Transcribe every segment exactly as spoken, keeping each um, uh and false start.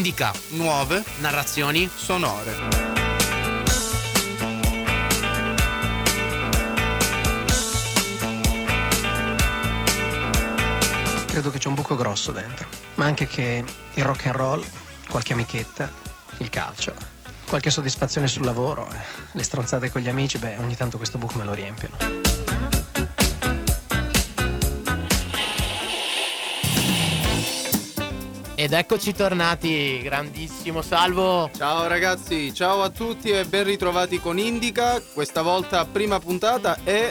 Indica nuove narrazioni sonore. Credo che c'è un buco grosso dentro, ma anche che il rock and roll, qualche amichetta, il calcio, qualche soddisfazione sul lavoro, eh, le stronzate con gli amici, beh, ogni tanto questo buco me lo riempiono. Ed eccoci tornati, grandissimo Salvo. Ciao ragazzi, ciao a tutti e ben ritrovati con Indica. Questa volta prima puntata e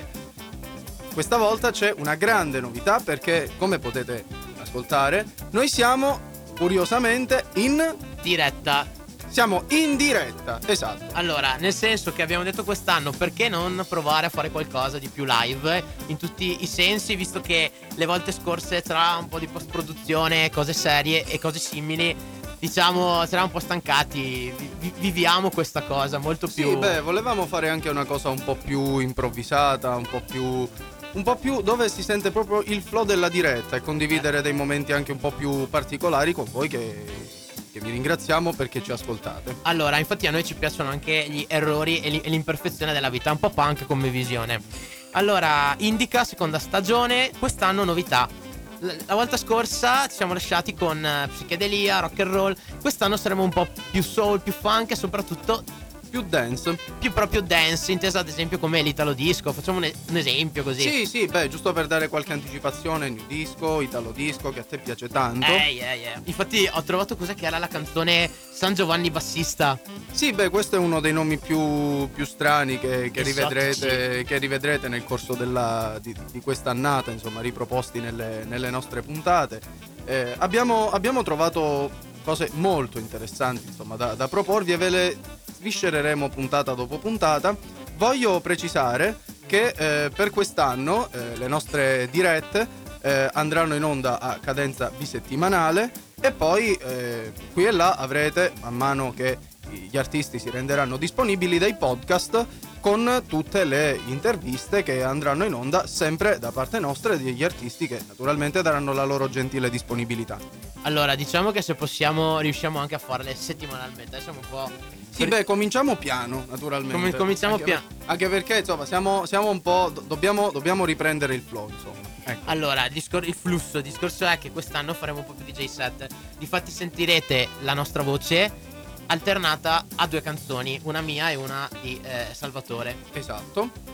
questa volta c'è una grande novità perché, come potete ascoltare, noi siamo curiosamente in diretta. Siamo in diretta, esatto. Allora, nel senso che abbiamo detto quest'anno, perché non provare a fare qualcosa di più live in tutti i sensi, visto che le volte scorse c'era un po' di post-produzione, cose serie e cose simili. Diciamo, c'eravamo un po' stancati, vi- viviamo questa cosa molto più... Sì, beh, volevamo fare anche una cosa un po' più improvvisata, un po' più... un po' più dove si sente proprio il flow della diretta e condividere dei momenti anche un po' più particolari con voi che... che vi ringraziamo perché ci ascoltate. Allora, infatti a noi ci piacciono anche gli errori e, li- e l'imperfezione della vita, un po' punk come visione. Allora, Indica, seconda stagione, quest'anno novità. L- la volta scorsa ci siamo lasciati con uh, psichedelia, rock and roll. Quest'anno saremo un po' più soul, più funk e soprattutto più dance. Più proprio dance, intesa ad esempio come l'italo disco. Facciamo un, e- un esempio così. Sì, sì, beh, giusto per dare qualche anticipazione, new disco, italo disco, che a te piace tanto. Ehi, ehi, ehi. Infatti ho trovato cos'è che era la canzone San Giovanni Bassista. Sì, beh, questo è uno dei nomi più, più strani che, che, Esotici. rivedrete, che rivedrete nel corso della, di, di quest'annata, insomma, riproposti nelle, nelle nostre puntate. Eh, abbiamo, abbiamo trovato cose molto interessanti, insomma, da, da proporvi e ve le sviscereremo puntata dopo puntata. Voglio precisare che eh, per quest'anno eh, le nostre dirette eh, andranno in onda a cadenza bisettimanale e poi eh, qui e là avrete, man mano che gli artisti si renderanno disponibili, dei podcast con tutte le interviste che andranno in onda sempre da parte nostra e degli artisti che naturalmente daranno la loro gentile disponibilità. Allora, diciamo che se possiamo riusciamo anche a farle settimanalmente. Adesso siamo un po'... Sì, beh, cominciamo piano, naturalmente. Com- cominciamo anche piano. Per, anche perché, insomma, siamo, siamo un po'... do- dobbiamo, dobbiamo riprendere il flow, insomma. Ecco. Allora, il, discor- il flusso, il discorso è che quest'anno faremo un po' più di D J set. Difatti sentirete la nostra voce alternata a due canzoni, una mia e una di eh, Salvatore. Esatto.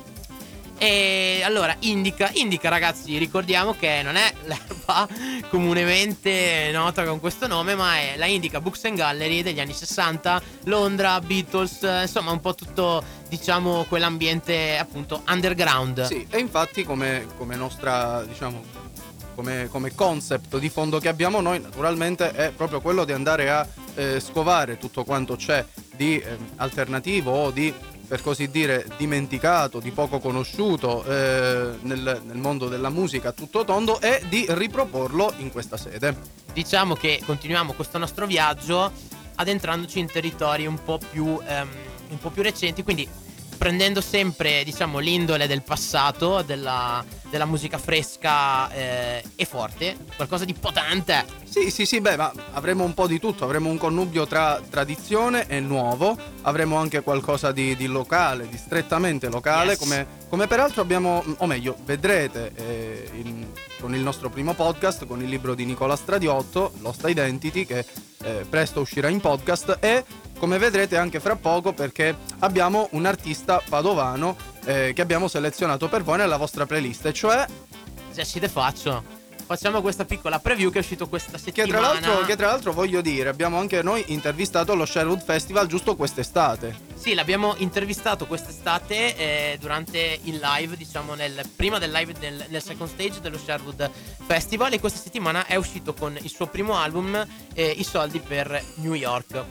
E allora, Indica, Indica ragazzi, ricordiamo che non è l'erba comunemente nota con questo nome, ma è la Indica Books and Gallery degli anni sessanta, Londra, Beatles, insomma un po' tutto, diciamo, quell'ambiente appunto underground. Sì, e infatti come, come nostra, diciamo, come, come concept di fondo che abbiamo noi, naturalmente è proprio quello di andare a eh, scovare tutto quanto c'è di eh, alternativo o di, per così dire, dimenticato, di poco conosciuto eh, nel, nel mondo della musica a tutto tondo e di riproporlo in questa sede. Diciamo che continuiamo questo nostro viaggio addentrandoci in territori un po' più ehm, un po' più recenti, quindi prendendo sempre, diciamo, l'indole del passato, della, della musica fresca eh, e forte, qualcosa di potente. Sì, sì, sì, beh, ma avremo un po' di tutto, avremo un connubio tra tradizione e nuovo, avremo anche qualcosa di, di locale, di strettamente locale, Yes. come, come peraltro abbiamo, o meglio, vedrete eh, in, con il nostro primo podcast, con il libro di Nicola Stradiotto, Lost Identity, che eh, presto uscirà in podcast, e come vedrete anche fra poco perché abbiamo un artista padovano eh, che abbiamo selezionato per voi nella vostra playlist, e cioè... Jesse De Faccio. Facciamo questa piccola preview che è uscito questa Che settimana. tra, l'altro, che tra l'altro voglio dire, abbiamo anche noi intervistato allo Sherwood Festival giusto quest'estate. Sì, l'abbiamo intervistato quest'estate eh, durante il live, diciamo nel, prima del live del, nel second stage dello Sherwood Festival, e questa settimana è uscito con il suo primo album, eh, I soldi per New York.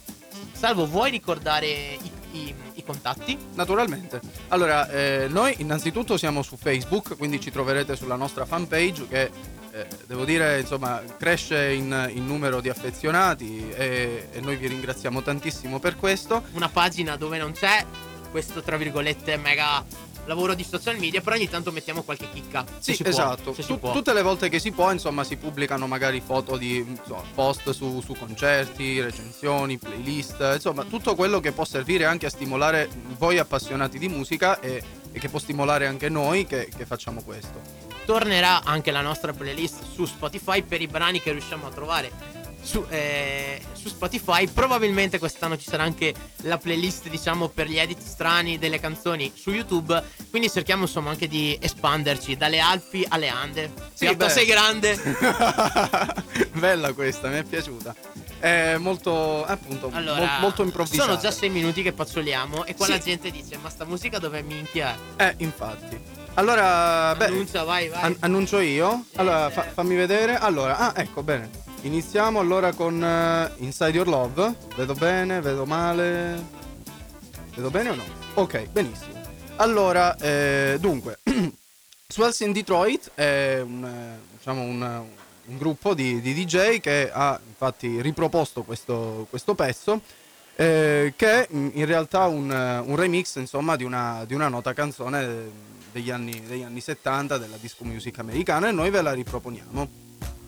Salvo, vuoi ricordare i, i, i contatti? Naturalmente. Allora, eh, noi innanzitutto siamo su Facebook, quindi ci troverete sulla nostra fanpage che, eh, devo dire, insomma, cresce in, in numero di affezionati e, e noi vi ringraziamo tantissimo per questo. Una pagina dove non c'è questo, tra virgolette, mega lavoro di social media, però ogni tanto mettiamo qualche chicca. Sì, si esatto. Può, se si Tut- può. Tutte le volte che si può, insomma, si pubblicano magari foto di insomma, post su, su concerti, recensioni, playlist, insomma, tutto quello che può servire anche a stimolare voi appassionati di musica e, e che può stimolare anche noi che, che facciamo questo. Tornerà anche la nostra playlist su Spotify per i brani che riusciamo a trovare su, eh, su Spotify. Probabilmente quest'anno ci sarà anche la playlist, diciamo, per gli edit strani delle canzoni su YouTube. Quindi cerchiamo insomma anche di espanderci dalle Alpi alle Ande. Sì, Gatto, beh. sei grande. Bella questa, mi è piaciuta. È molto, appunto, Allora, mol- molto improvvisata. sono già sei minuti che pazzoliamo e qua Sì. la gente dice: ma sta musica dove minchia? Eh, infatti. Allora, beh, Annuncia, vai, vai. an- annuncio io. Allora, fa- fammi vedere. Allora, ah, ecco, bene. Iniziamo allora con eh, Inside Your Love. Vedo bene, vedo male. Vedo bene o no? Ok, benissimo. Allora, eh, dunque, Swells in Detroit è un, eh, diciamo un, un gruppo di, di D J che ha infatti riproposto questo, questo pezzo. Eh, che è in realtà un, un remix, insomma, di una, di una nota canzone degli anni, degli anni settanta della disco music americana, e noi ve la riproponiamo.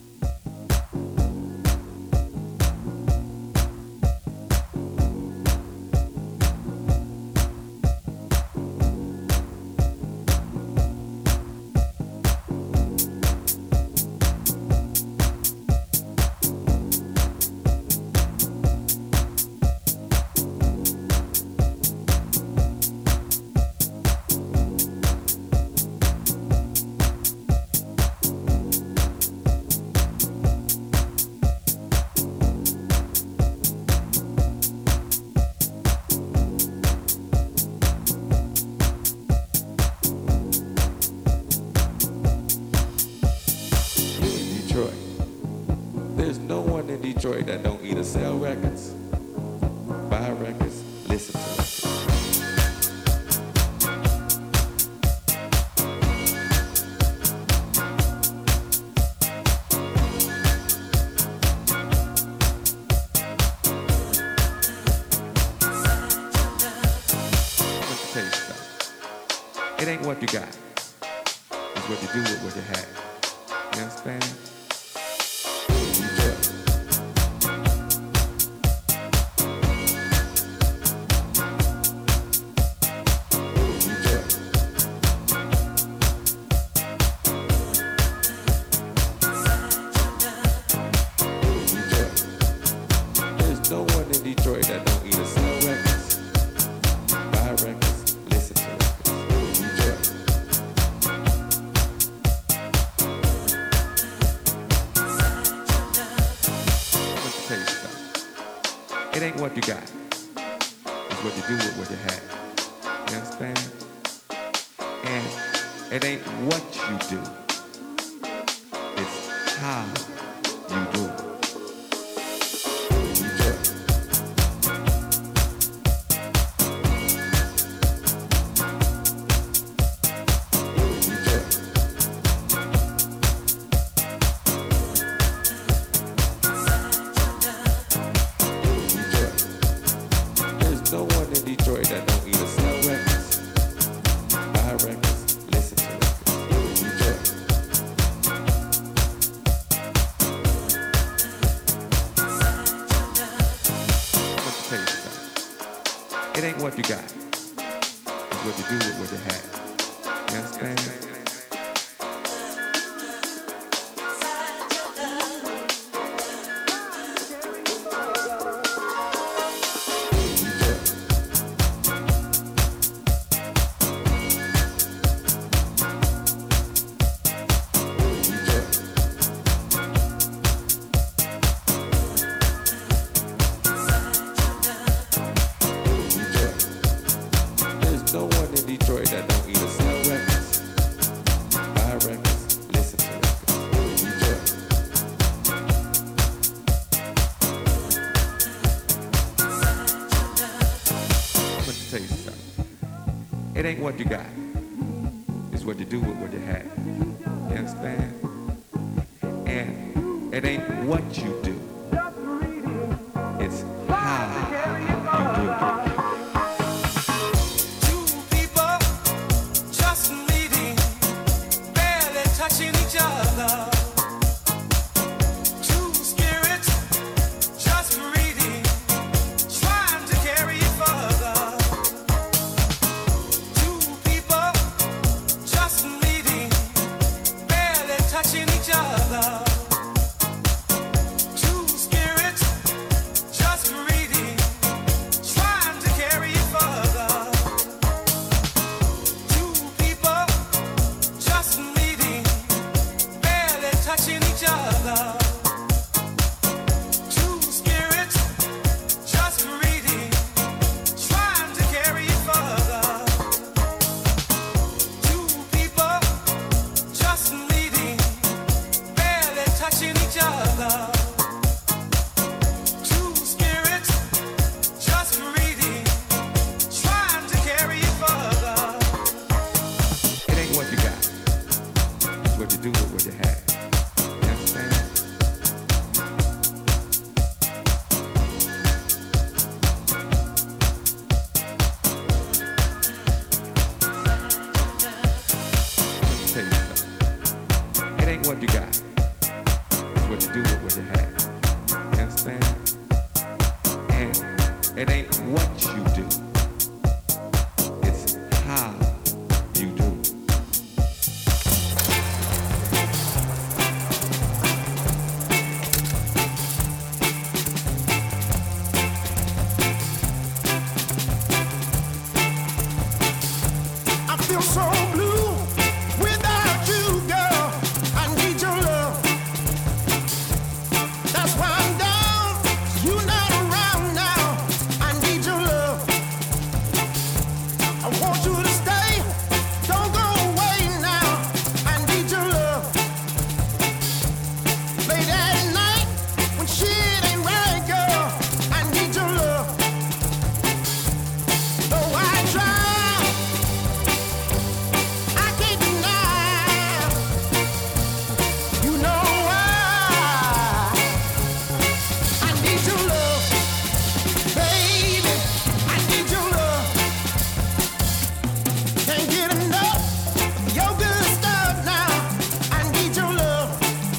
There's no one in Detroit that don't either sell records, buy records, listen to records. Let me tell you something. It ain't what you got. It's what you do with what you have. You understand? There's no one in Detroit that don't either sell records, buy records, listen to records. Detroit. Let me tell you something. It ain't what you got. It's what you do with what you have. You understand? And it ain't what you do. It's how you do it. Detroit. Detroit. Detroit. There's no one in Detroit that don't either sell records, buy records, listen to records. Detroit. Let me tell you something. It ain't what you got. It's what you do with what you have. You understand? Detroit. Detroit. Detroit. There's no one in Detroit that don't either sell records, buy records, listen to records. Detroit. Let me tell you something. It ain't what you got. It's what you do with what you have. You understand? And it ain't what you do. It's how you do it. Two people It ain't what you do, it's how you do. I feel so blue without you, girl. I need your love. That's why I'm down. You're not around now. I need your love. I want you to stay. Don't go away now. I need your love. Late at night when shit ain't right, girl. I need your love. Though I try, I can't deny. You know why? I need your love, baby. I need your love. Can't get enough of your good stuff now. I need your love.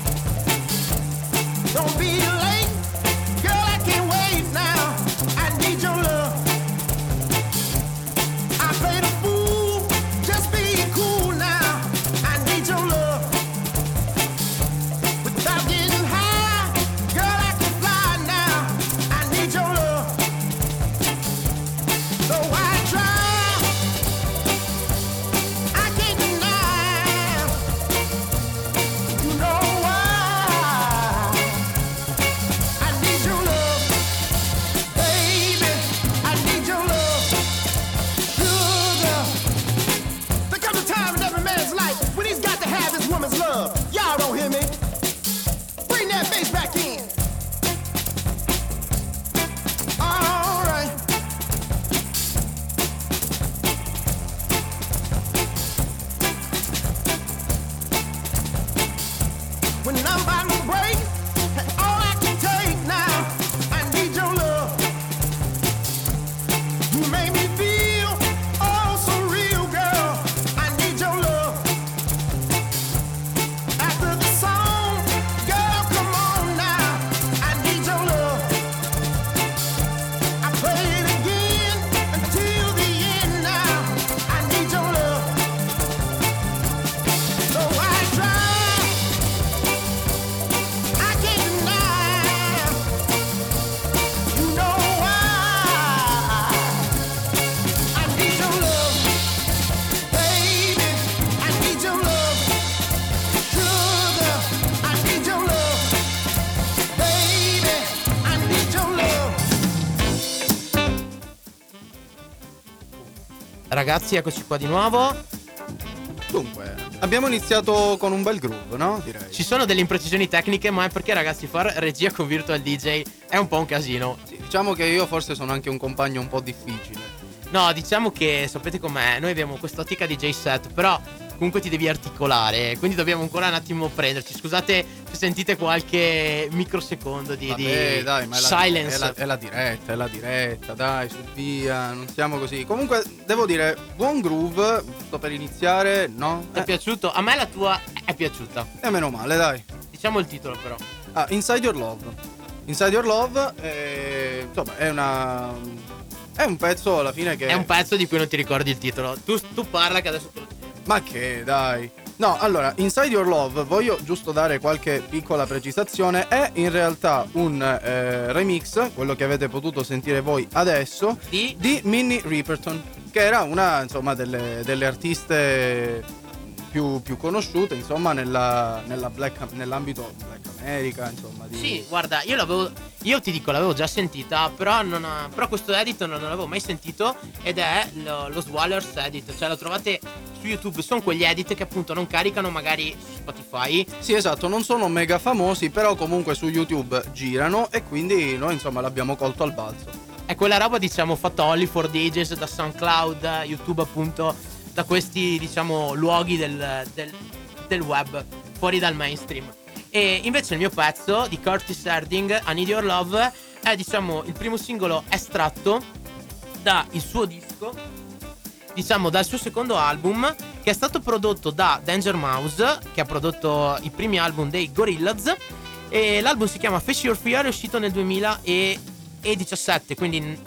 Don't be late, girl. I can't wait now. I need your love. I played a fool, just be cool now. I need your love. Without getting high, girl, I can fly now. I need your love. Though I try, I can't deny. You know why? I need your love, baby. I need your love. Sugar. There comes a time in every man's life when he's got to have his woman's love. Y'all don't hear me? Bring that bass back in. All right. When I'm about to break, and all I can take now, I need your love. You make me feel oh so real, girl. I need your love. After the song, girl, come on now. I need your love. I play it again until the end now. I need your love. Though I try, I can't deny. You know why? I need your love, baby. I need your love, sugar. I need your love, baby. I need your love. Ragazzi, eccoci qua di nuovo. Dunque, abbiamo iniziato con un bel groove, no? Direi. Ci sono delle imprecisioni tecniche, ma è perché, ragazzi, far regia con Virtual D J è un po' un casino. Sì, diciamo che io forse sono anche un compagno un po' difficile. No, diciamo che sapete com'è, noi abbiamo quest'ottica D J set, però comunque ti devi articolare, quindi dobbiamo ancora un attimo prenderci. Scusate se sentite qualche microsecondo di, Vabbè, di dai, ma è la, silence. è, la, è la diretta, è la diretta, dai, su via, non siamo così. Comunque, devo dire, buon groove, sto per iniziare, no? Ti è piaciuto? A me la tua è piaciuta. E meno male, dai. Diciamo il titolo però. Ah, Inside Your Love. Inside Your Love, è, insomma, è una... È un pezzo alla fine che... È un pezzo di cui non ti ricordi il titolo. Tu, tu parla che adesso te lo dico. Ma che, dai. No, allora, Inside Your Love, voglio giusto dare qualche piccola precisazione. È in realtà un eh, remix, quello che avete potuto sentire voi adesso, Di? di Minnie Riperton, che era una, insomma, delle, delle artiste più, più conosciute, insomma, nella, nella black, nell'ambito Black America, insomma. Di... Sì, guarda, io l'avevo. Io ti dico, l'avevo già sentita, però non ha, però questo edit non, non l'avevo mai sentito. Ed è lo, lo Swallers edit. Cioè lo trovate su YouTube. Sono quegli edit che appunto non caricano magari su Spotify. Sì, esatto, non sono mega famosi, però comunque su YouTube girano. E quindi noi, insomma, l'abbiamo colto al balzo. È quella roba, diciamo, fatta only for D Js da SoundCloud, YouTube, appunto, da questi, diciamo, luoghi del, del, del web, fuori dal mainstream. E invece il mio pezzo di Curtis Harding, I Need Your Love, è, diciamo, il primo singolo estratto dal suo disco, diciamo dal suo secondo album, che è stato prodotto da Danger Mouse, che ha prodotto i primi album dei Gorillaz. E l'album si chiama Face Your Fear, è uscito nel duemiladiciassette, quindi è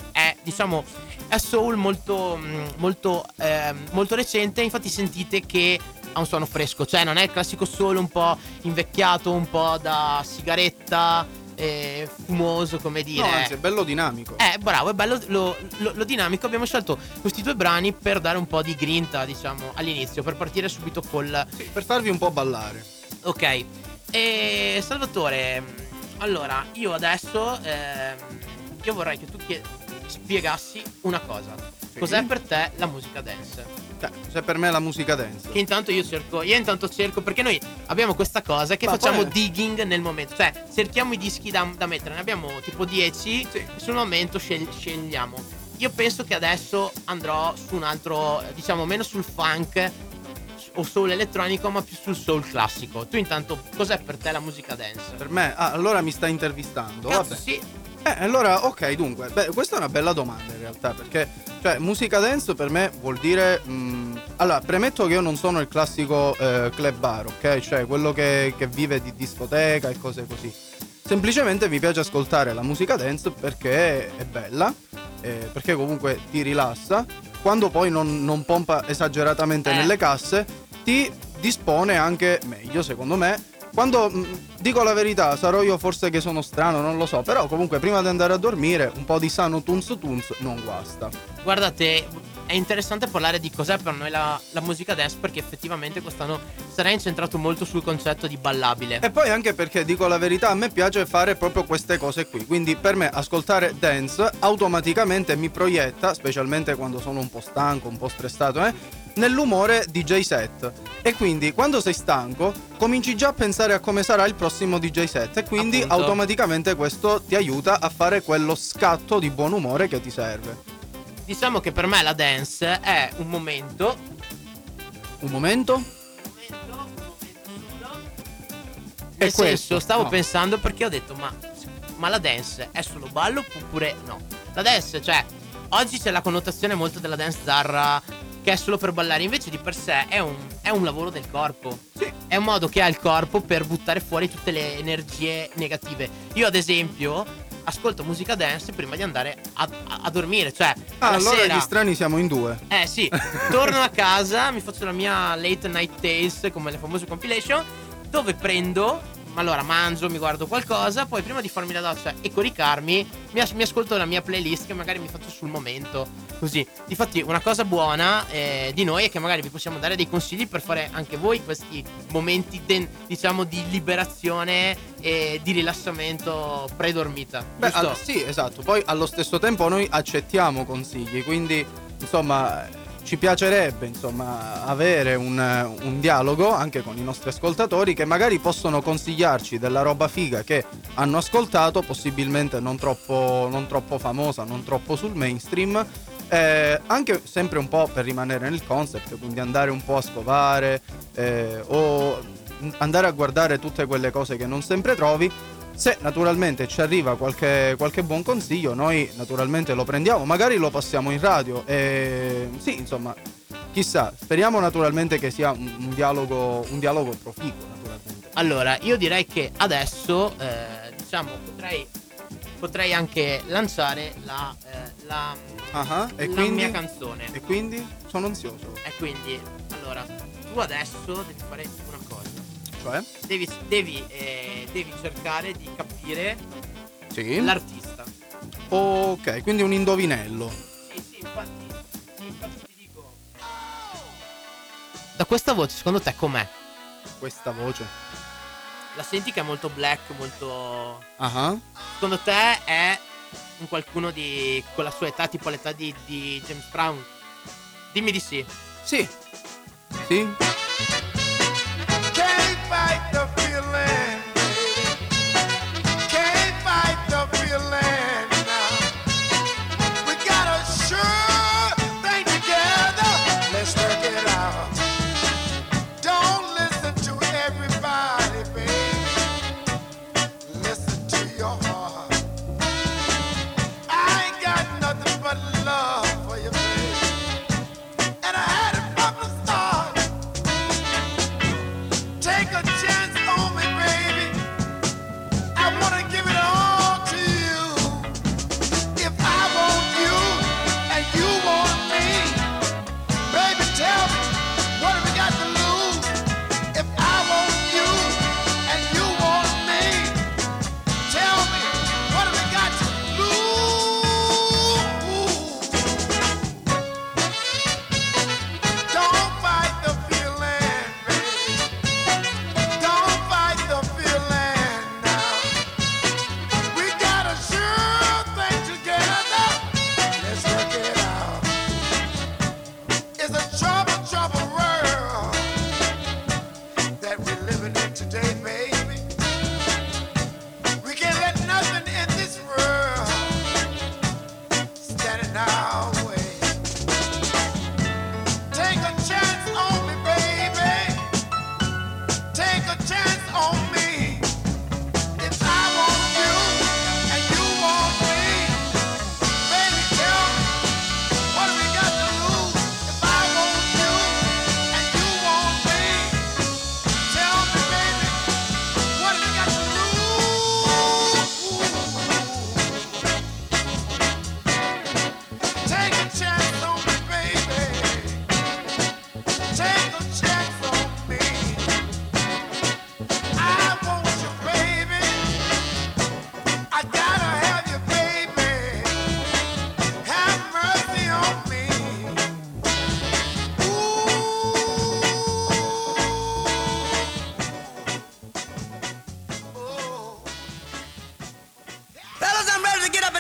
diciamo è soul molto molto eh, molto recente, infatti sentite che ha un suono fresco, cioè non è il classico soul un po' invecchiato, un po' da sigaretta, eh, fumoso, come dire. No, anzi è bello dinamico. Eh, bravo, è bello lo, lo, lo dinamico. Abbiamo scelto questi due brani per dare un po' di grinta, diciamo, all'inizio, per partire subito col... Sì, per farvi un po' ballare. Ok. E Salvatore, allora, io adesso ehm, io vorrei che tu chie- spiegassi una cosa. Sì. Cos'è per te la musica dance? Cioè, se per me la musica dance. Che intanto io cerco, io intanto cerco, perché noi abbiamo questa cosa che Ma facciamo poi- digging nel momento, cioè cerchiamo i dischi da, da mettere, ne abbiamo tipo dieci, Sì. e sul momento scegli- scegliamo. Io penso che adesso andrò su un altro, diciamo meno sul funk o soul elettronico, ma più sul soul classico. Tu intanto cos'è per te la musica dance? Per me, ah, allora mi stai intervistando. Cazzo, Vabbè. sì. Eh, allora, ok, dunque, beh, questa è una bella domanda in realtà, perché, cioè, musica dance per me vuol dire... mh, allora, premetto che io non sono il classico eh, club bar, ok? Cioè, quello che, che vive di discoteca e cose così. Semplicemente mi piace ascoltare la musica dance perché è bella, eh, perché comunque ti rilassa, quando poi non, non pompa esageratamente Eh. nelle casse, ti dispone anche meglio, secondo me. Quando mh, dico la verità, sarò io forse che sono strano, non lo so, però comunque prima di andare a dormire un po' di sano tunz tunz non guasta. Guardate, è interessante parlare di cos'è per noi la, la musica dance, perché effettivamente quest'anno sarà incentrato molto sul concetto di ballabile. E poi anche perché, dico la verità, a me piace fare proprio queste cose qui, quindi per me ascoltare dance automaticamente mi proietta, specialmente quando sono un po' stanco, un po' stressato, eh, nell'umore D J set. E quindi quando sei stanco cominci già a pensare a come sarà il prossimo D J set, e quindi Appunto. automaticamente questo ti aiuta a fare quello scatto di buon umore che ti serve. Diciamo che per me la dance è un momento Un momento? un momento, un momento solo. È Nel questo, senso, stavo no. pensando, perché ho detto ma, ma la dance è solo ballo oppure no? La dance, cioè, oggi c'è la connotazione molto della dance zarra, che è solo per ballare, invece di per sé è un, è un lavoro del corpo. Sì. È un modo che ha il corpo per buttare fuori tutte le energie negative. Io ad esempio ascolto musica dance prima di andare a, a- a dormire, cioè Ah, alla allora sera... gli strani siamo in due. Eh sì, torno a casa, mi faccio la mia late night tales, come le famose compilation, dove prendo, allora mangio, mi guardo qualcosa, poi prima di farmi la doccia e coricarmi, mi, as- mi ascolto la mia playlist che magari mi faccio sul momento, così. Difatti una cosa buona eh, di noi è che magari vi possiamo dare dei consigli per fare anche voi questi momenti, de- diciamo, di liberazione e di rilassamento pre-dormita. Beh, giusto? al- sì, esatto. Poi allo stesso tempo noi accettiamo consigli, quindi insomma ci piacerebbe insomma avere un, un dialogo anche con i nostri ascoltatori, che magari possono consigliarci della roba figa che hanno ascoltato, possibilmente non troppo, non troppo famosa, non troppo sul mainstream. Eh, anche sempre un po' per rimanere nel concept, quindi andare un po' a scovare eh, o andare a guardare tutte quelle cose che non sempre trovi. Se naturalmente ci arriva qualche, qualche buon consiglio, noi naturalmente lo prendiamo, magari lo passiamo in radio e sì, insomma, chissà, speriamo naturalmente che sia un, un dialogo un dialogo proficuo, naturalmente. Allora, io direi che adesso, eh, diciamo, potrei, potrei anche lanciare la, eh, la, Ah, e la quindi? mia canzone. E quindi sono ansioso. E quindi, allora, tu adesso devi fare una cosa. Cioè? Devi, devi, eh, devi cercare di capire Sì. l'artista. Ok, quindi un indovinello. Sì, sì, infatti, sì, infatti ti dico. Da questa voce, secondo te com'è? Questa voce. La senti che è molto black, molto... Ah. Secondo te è un qualcuno di con la sua età, tipo l'età di, di James Brown? Dimmi di sì. Sì. Sì. Can't fight the feeling. Can't fight the feeling now. We got a sure thing together. Let's work it out. Don't listen to everybody, baby. Listen to your heart. I ain't got nothing but love for you, baby. And I had it from the start.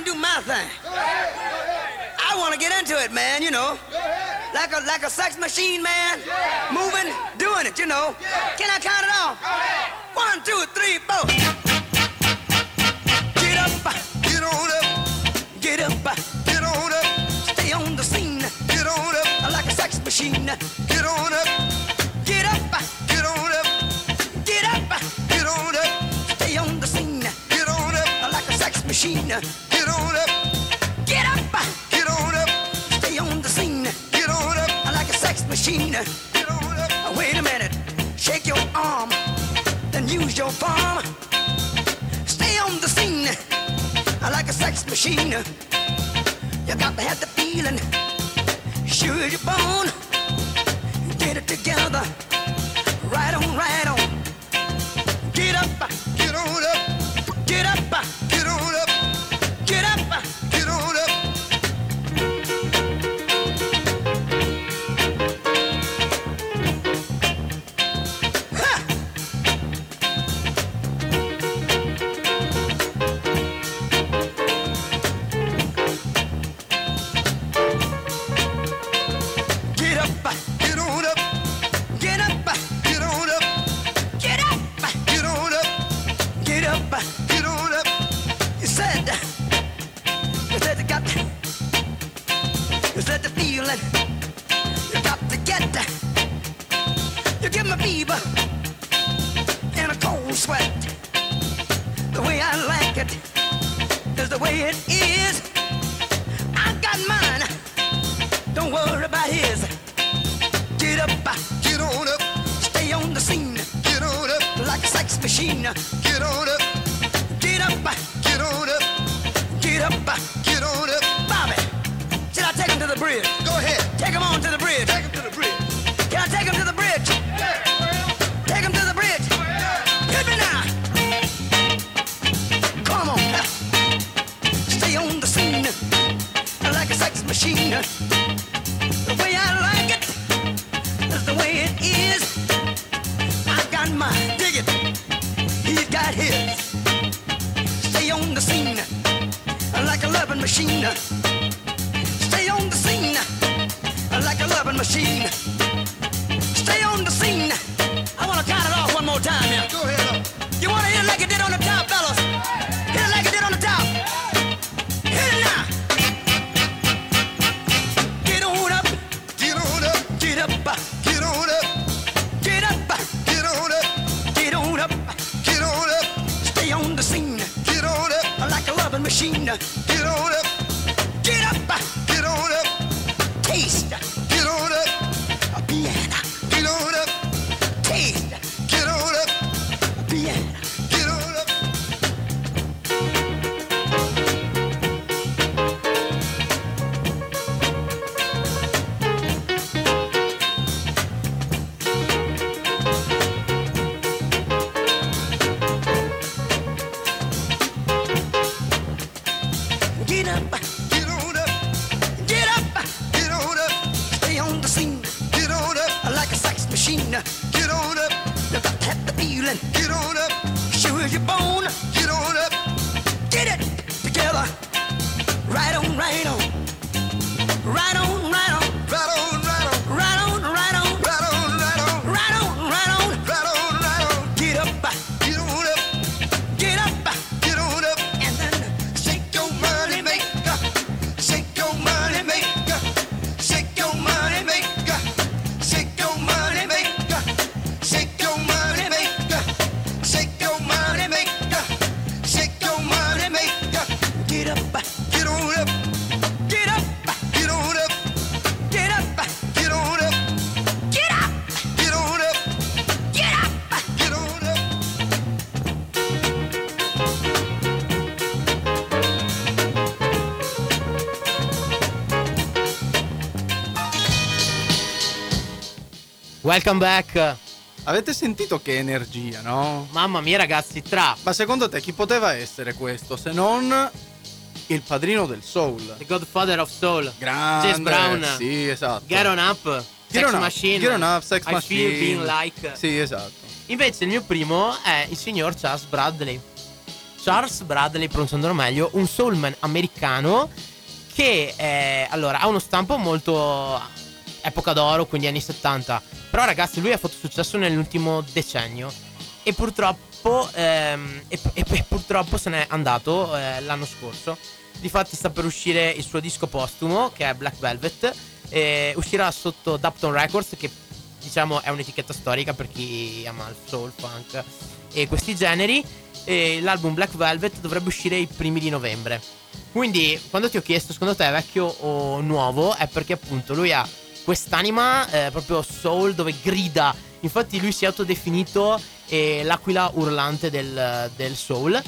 do my thing. I want to get into it, man, you know. Like a like a sex machine, man. Moving, doing it, you know. Can I count it off? One, two, three, four. Get up, get on up. Get up, get on up. Stay on the scene. Get on up. Like a sex machine. Get on up. Get up, get on up. Get up, get on up. Stay on the scene. Get on up. Like a sex machine. Get on up. Get up, get on up. Stay on the scene. Get on up. Like a sex machine. Get on up. Wait a minute. Shake your arm. Then use your palm. Stay on the scene. Like a sex machine. You got to have the feeling. Sure as your bone. Get it together. Right on, right on. Get up, get on up. Get up, get on up. Get up, get on up. Ha! Get up, get on up. Get up, get on up. Get up, get on up. Get up, get on up. You said, you said you got, you said the feeling. You got to get, you give me fever and a cold sweat. The way I like it is the way it is. I got mine. Don't worry about his. Get up, get on up. Stay on the scene. Get on up. Like a sex machine. Get on up. Get up, get on up. Get up, get on up. Bobby, should I take him to the bridge? Go ahead. Take him on to the bridge. Take him to the bridge. Can I take him to the bridge? Yeah. Take him to the bridge. Yeah. Hit me now. Come on. Stay on the scene. Like a sex machine. The way I like it. That's the way it is. I got mine, dig it. He's got his. Stay on the scene like a loving machine. Stay on the scene like a loving machine. Stay on the scene. I want to count it off one more time here. Go ahead. You want to hit it like it did on the top, fellas? Hit it like it did on the top. Hit it now. Get on up. Get on up. Get up. Get on up. Get up. Get on up. Get on up. Get on up. Stay on the scene. Get on up. Like a loving machine. Get on up. Get up. Get on up. Taste. Get on up. A piano. Get on up. Taste. Get on up. A piano. Get on up. Get up, get on up, get up, get on up. Stay on the scene, get on up. Like a sex machine, get on up. You got to have the feeling, get on up. Sure as your bone, get on up. Get it together, right on, right on, right on, right on, right on, right on, right on, right on, right on, right on, right on, right on, right on, right on. Get up, get on up, get up, get on up, and then shake your money maker, shake your money maker, shake your money maker, shake your money maker, shake your money maker, shake your money maker, shake your money maker. Get up, get on up, get up, get on up, get up, get on up, get up, get on up, get up, get on up. Welcome back. Avete sentito che energia, no? Mamma mia, ragazzi, tra Ma secondo te chi poteva essere questo se non il padrino del soul? The Godfather of Soul, Grande. James Brown, Sì, esatto. Get On Up, Get Sex on up, Machine, Get on up, Sex I Machine. Feel Being Like. Sì, esatto. Invece il mio primo è il signor Charles Bradley. Charles Bradley, pronunciandolo meglio, un soulman americano che eh, allora ha uno stampo molto epoca d'oro, quindi anni settanta. Però ragazzi, lui ha fatto successo nell'ultimo decennio e purtroppo ehm, e, e, e purtroppo se n'è andato eh, l'anno scorso. Difatti sta per uscire il suo disco postumo, che è Black Velvet, e uscirà sotto Dapton Records, che diciamo è un'etichetta storica per chi ama il soul, funk e questi generi. E l'album Black Velvet dovrebbe uscire i primi di novembre. Quindi quando ti ho chiesto secondo te è vecchio o nuovo, è perché appunto lui ha quest'anima eh, proprio soul, dove grida. Infatti lui si è autodefinito eh, l'aquila urlante del, del soul.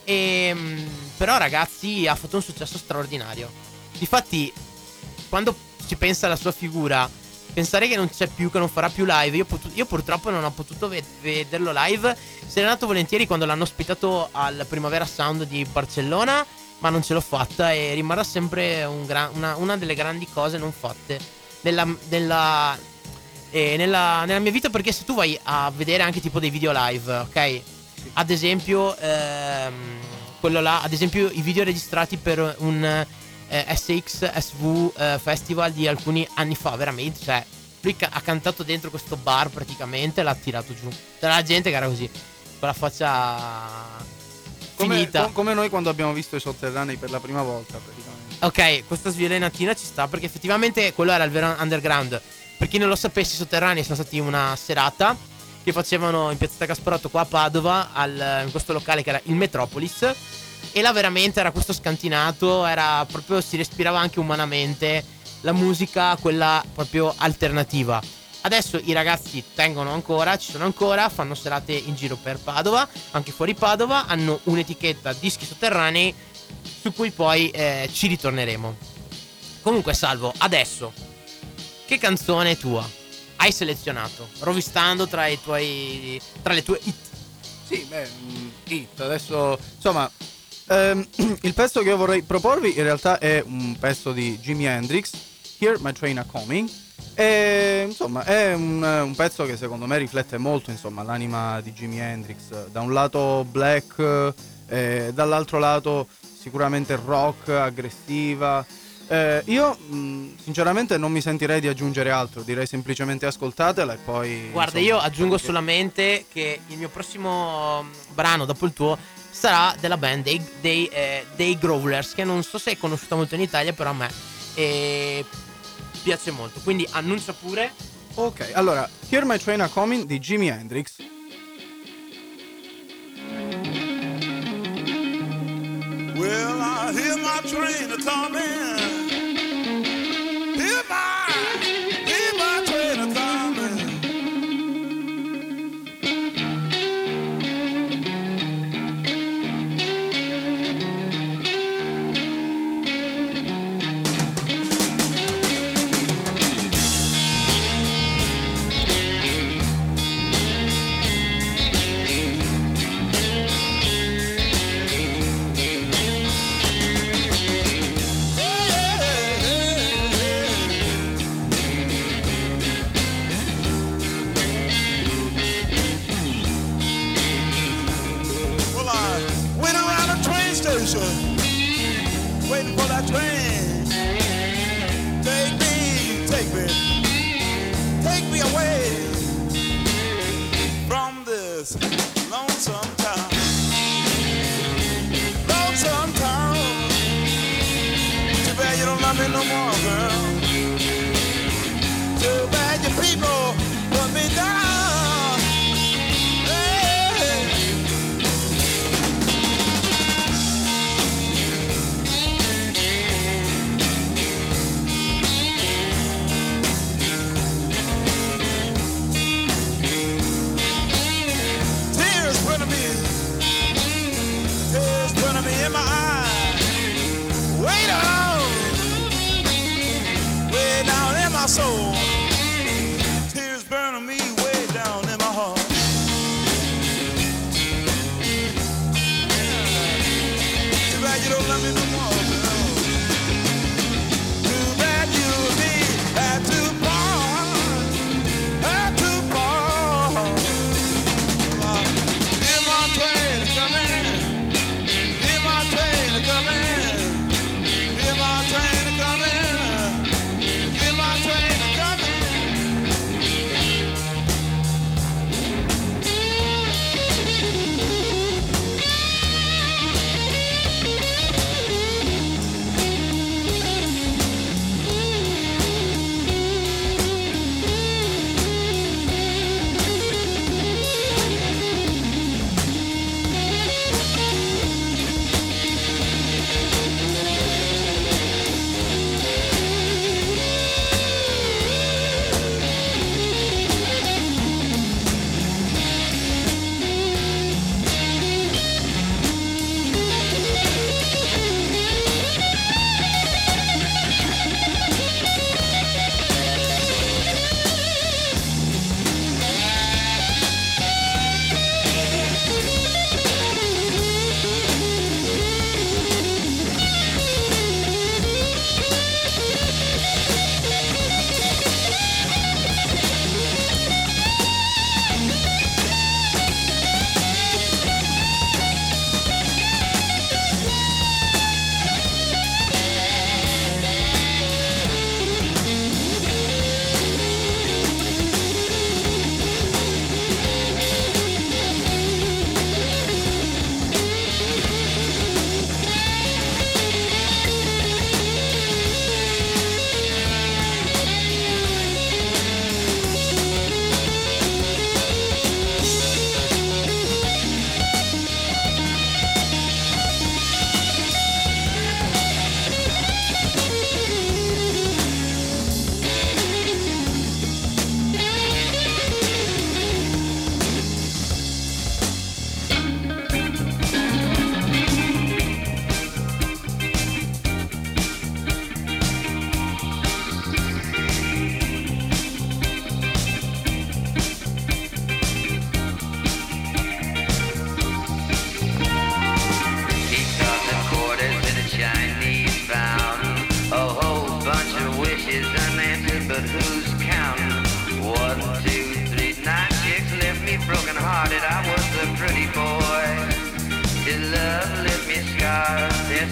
E, però ragazzi, ha fatto un successo straordinario. Difatti quando si pensa alla sua figura, pensare che non c'è più, che non farà più live, io, potu- io purtroppo non ho potuto ved- vederlo live. Se n'è andato volentieri quando l'hanno ospitato al Primavera Sound di Barcellona, ma non ce l'ho fatta e rimarrà sempre un gra- una, una delle grandi cose non fatte nella, nella, eh, nella, nella mia vita. Perché se tu vai a vedere anche tipo dei video live, ok? Ad esempio ehm, quello là, ad esempio i video registrati per un eh, S X S V eh, festival di alcuni anni fa, veramente, cioè lui ca- ha cantato dentro questo bar praticamente, l'ha tirato giù. C'era la gente che era così, con la faccia Come, finita. com- come noi quando abbiamo visto i Sotterranei per la prima volta praticamente. Ok, questa sviolenatina ci sta, perché effettivamente quello era il vero underground. Per chi non lo sapesse, i Sotterranei sono stati una serata che facevano in Piazzetta Gasparotto qua a Padova, al, in questo locale che era il Metropolis. E là veramente era questo scantinato, era proprio, si respirava anche umanamente la musica, quella proprio alternativa. Adesso i ragazzi tengono ancora, ci sono ancora, fanno serate in giro per Padova, anche fuori Padova, hanno un'etichetta Dischi Sotterranei su cui poi eh, ci ritorneremo. Comunque Salvo, adesso che canzone tua hai selezionato, rovistando tra i tuoi, tra le tue hit? Sì, beh, mm, hit, adesso insomma ehm, il pezzo che io vorrei proporvi in realtà è un pezzo di Jimi Hendrix, Hear My Train A Coming. E insomma è un, un pezzo che secondo me riflette molto insomma l'anima di Jimi Hendrix, da un lato black e dall'altro lato sicuramente rock, aggressiva. Eh, io mh, sinceramente non mi sentirei di aggiungere altro, direi semplicemente ascoltatela e poi guarda, insomma, io aggiungo perché... solamente che il mio prossimo brano dopo il tuo sarà della band dei, dei, eh, dei Growlers, che non so se è conosciuta molto in Italia, però a me eh, piace molto, quindi annuncia pure. Ok, allora Hear My Train A Coming di Jimi Hendrix. Well, I hear my train a coming. Hear my, hear my train a coming. Waiting for that train. Take me, take me, take me away from this lonesome town. Lonesome town. Too bad you don't love me no more, girl. Too bad your people put me down. Hey. In my eyes, way down, way down in my soul. Tears burning me way down in my heart. Too bad you don't love me no more, girl. Too bad you and me had to part, had to part. In my train coming.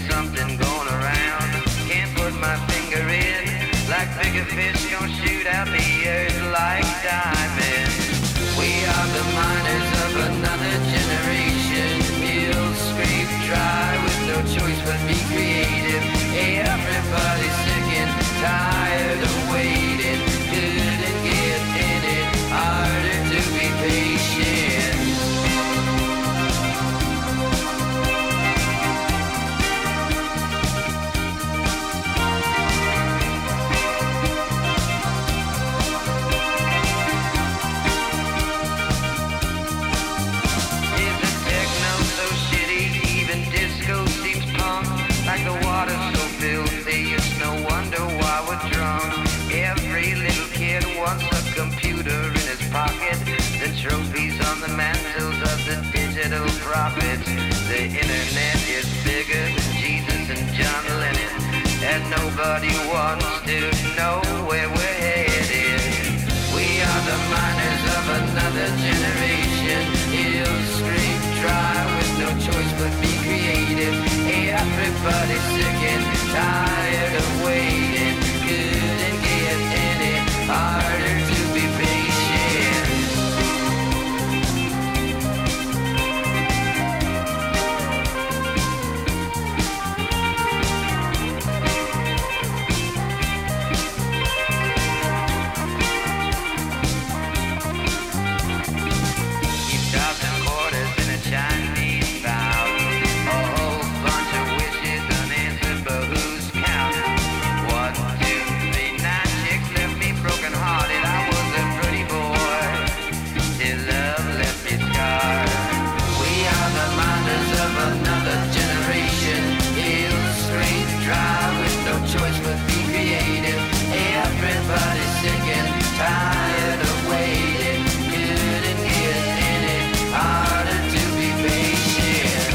something going around. Can't put my finger in, like bigger fish gonna shoot out the earth like diamonds. We are the miners of another generation. Hills scrape dry with no choice but be creative. Everybody's sick and tired of waiting. Couldn't get in it, harder to be patient. Like the water so filthy, it's no wonder why we're drunk. Every little kid wants a computer in his pocket. The trophies on the mantles of the digital prophets. The internet is bigger than Jesus and John Lennon, and nobody wants to know where we're headed. We are the miners of another generation. Hills scrape dry with no choice but be creative. Everybody's sick and tired of waiting. Couldn't get any harder to be patient. Keep dropping quarters in a Chinese fountain. Choice but be creative. Everybody's sick and tired of waiting. Couldn't get any harder to be patient.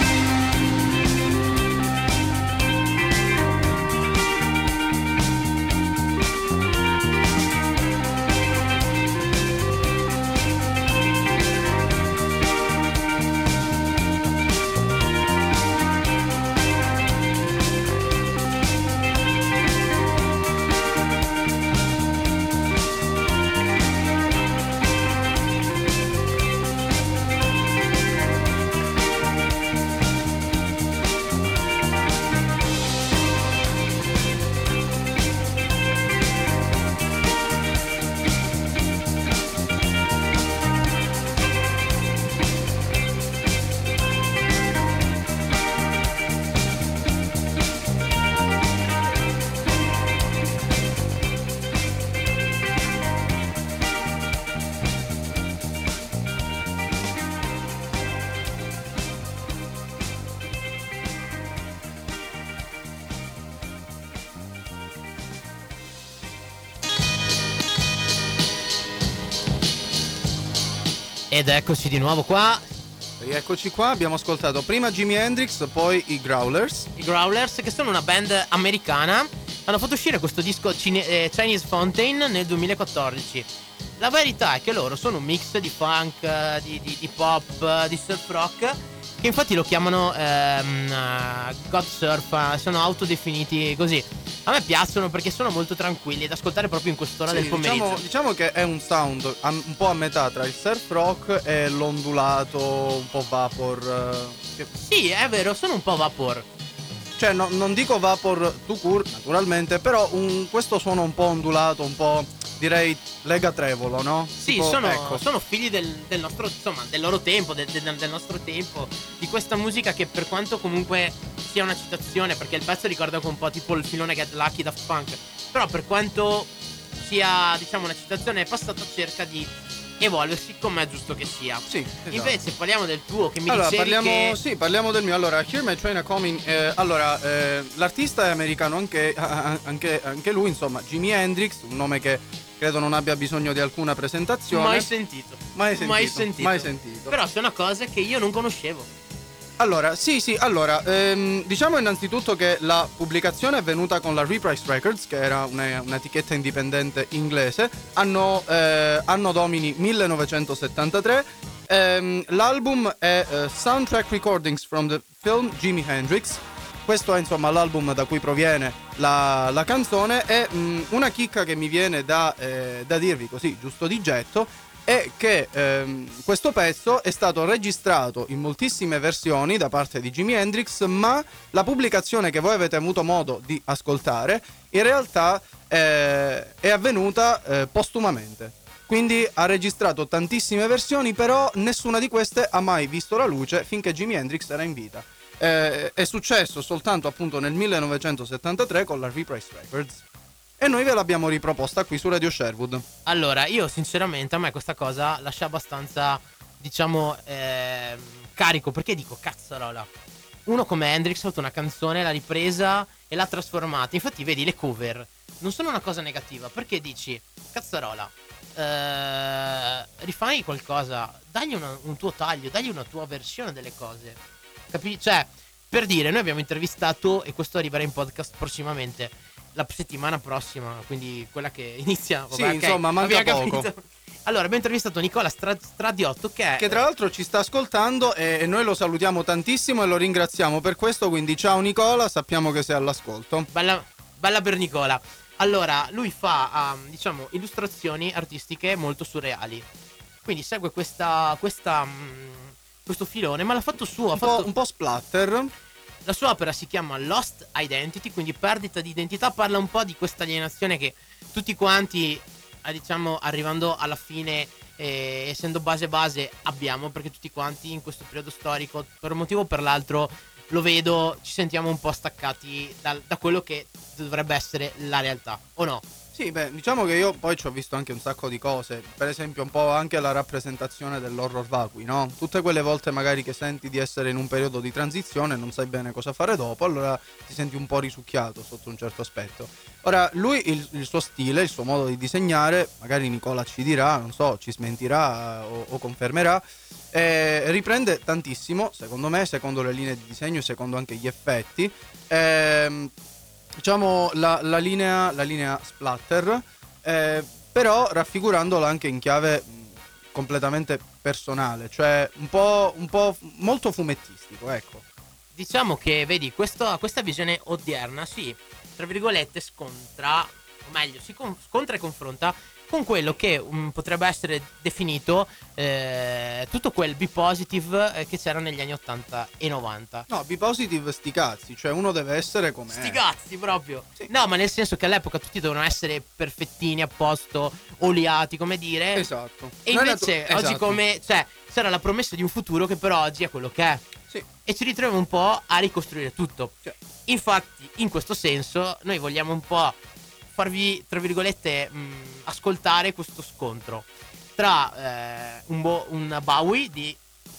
Ed eccoci di nuovo qua. Rieccoci qua, abbiamo ascoltato prima Jimi Hendrix, poi i Growlers. I Growlers, che sono una band americana, hanno fatto uscire questo disco Cine- eh, Chinese Fountain nel duemilaquattordici. La verità è che loro sono un mix di funk, eh, di, di, di pop, eh, di surf rock, che infatti lo chiamano ehm, uh, God Surf, uh, sono autodefiniti così. A me piacciono perché sono molto tranquilli da ascoltare proprio in quest'ora Sì, del pomeriggio. diciamo, diciamo che è un sound a- un po' a metà tra il surf rock e l'ondulato un po' vapor. eh, che- Sì, è vero, sono un po' vapor. Cioè no- non dico vapor tout court naturalmente, però un- questo suono un po' ondulato, un po' direi lega trevolo, no? Sì, Tipo, sono, ecco. sono figli del, del nostro, insomma, del loro tempo, del, del- del nostro tempo, di questa musica che per quanto comunque sia una citazione, perché il pezzo ricorda un po' tipo il filone Get Lucky Daft Punk, però per quanto sia, diciamo, una citazione passata, cerca di evolversi come è giusto che sia. Sì, esatto. Invece parliamo del tuo, che mi Allora, dicevi parliamo, che... sì, parliamo del mio. Allora, Hear My Train A Coming. eh, allora, eh, l'artista è americano anche, anche, anche lui, insomma, Jimi Hendrix, un nome che credo non abbia bisogno di alcuna presentazione. Mai sentito. Mai sentito. Mai sentito. Mai sentito. Però sono cose che io non conoscevo. Allora, sì, sì, allora, ehm, diciamo innanzitutto che la pubblicazione è venuta con la Reprise Records, che era una, un'etichetta indipendente inglese, anno, eh, anno domini millenovecentosettantatré. Ehm, l'album è eh, Soundtrack Recordings from the Film Jimi Hendrix. questo è insomma l'album da cui proviene la, la canzone. E mh, una chicca che mi viene da, eh, da dirvi così giusto di getto è che ehm, questo pezzo è stato registrato in moltissime versioni da parte di Jimi Hendrix, ma la pubblicazione che voi avete avuto modo di ascoltare in realtà eh, è avvenuta eh, postumamente. Quindi ha registrato tantissime versioni, però nessuna di queste ha mai visto la luce finché Jimi Hendrix era in vita. Eh, è successo soltanto appunto nel millenovecentosettantatré con la Reprise Records. E noi ve l'abbiamo riproposta qui su Radio Sherwood. Allora, io sinceramente a me questa cosa lascia abbastanza, diciamo, eh, carico, perché dico, cazzarola, uno come Hendrix ha fatto una canzone, l'ha ripresa e l'ha trasformata. Infatti vedi, le cover non sono una cosa negativa, perché dici, cazzarola, eh, rifai qualcosa, dagli una, un tuo taglio, dagli una tua versione delle cose. Capi? Cioè, per dire, noi abbiamo intervistato, e questo arriverà in podcast prossimamente, la settimana prossima, quindi quella che inizia. Vabbè, sì, okay, insomma, manca poco. Capito. Allora, abbiamo intervistato Nicola Stra- Stradiotto, che è... Che tra l'altro ci sta ascoltando e noi lo salutiamo tantissimo e lo ringraziamo per questo, quindi ciao Nicola, sappiamo che sei all'ascolto. Bella, bella per Nicola. Allora, lui fa, um, diciamo, illustrazioni artistiche molto surreali. Quindi segue questa, questa, um, questo filone, ma l'ha fatto suo. Ha Un, fatto... po', un po' splatter. La sua opera si chiama Lost Identity, quindi perdita di identità. Parla un po' di questa alienazione che tutti quanti, eh, diciamo, arrivando alla fine, eh, essendo base base, abbiamo, perché tutti quanti in questo periodo storico, per un motivo o per l'altro, lo vedo, ci sentiamo un po' staccati da, da quello che dovrebbe essere la realtà, o no? Sì, beh, diciamo che io poi ci ho visto anche un sacco di cose, per esempio un po' anche la rappresentazione dell'horror vacui, no? Tutte quelle volte magari che senti di essere in un periodo di transizione e non sai bene cosa fare dopo, allora ti senti un po' risucchiato sotto un certo aspetto. Ora, lui, il, il suo stile, il suo modo di disegnare, magari Nicola ci dirà, non so, ci smentirà o, o confermerà, eh, riprende tantissimo, secondo me, secondo le linee di disegno e secondo anche gli effetti, ehm... diciamo la, la linea la linea splatter, eh, però raffigurandola anche in chiave mh, completamente personale, cioè un po', un po' molto fumettistico, ecco. Diciamo che, vedi, questo, questa visione odierna si, tra virgolette, scontra, o meglio, si con, scontra e confronta con quello che um, potrebbe essere definito eh, tutto quel B-positive eh, che c'era negli anni ottanta e novanta. No, B-positive sti cazzi, cioè uno deve essere come Sti cazzi proprio. Sì. No, ma nel senso che all'epoca tutti dovevano essere perfettini, a posto, oliati, come dire. Esatto. E Non è invece tu- oggi esatto. come, cioè, c'era la promessa di un futuro che però oggi è quello che è. Sì. E ci ritroviamo un po' a ricostruire tutto. Cioè. Infatti, in questo senso, noi vogliamo un po' farvi, tra virgolette, mh, ascoltare questo scontro tra eh, un, bo- un Bowie di...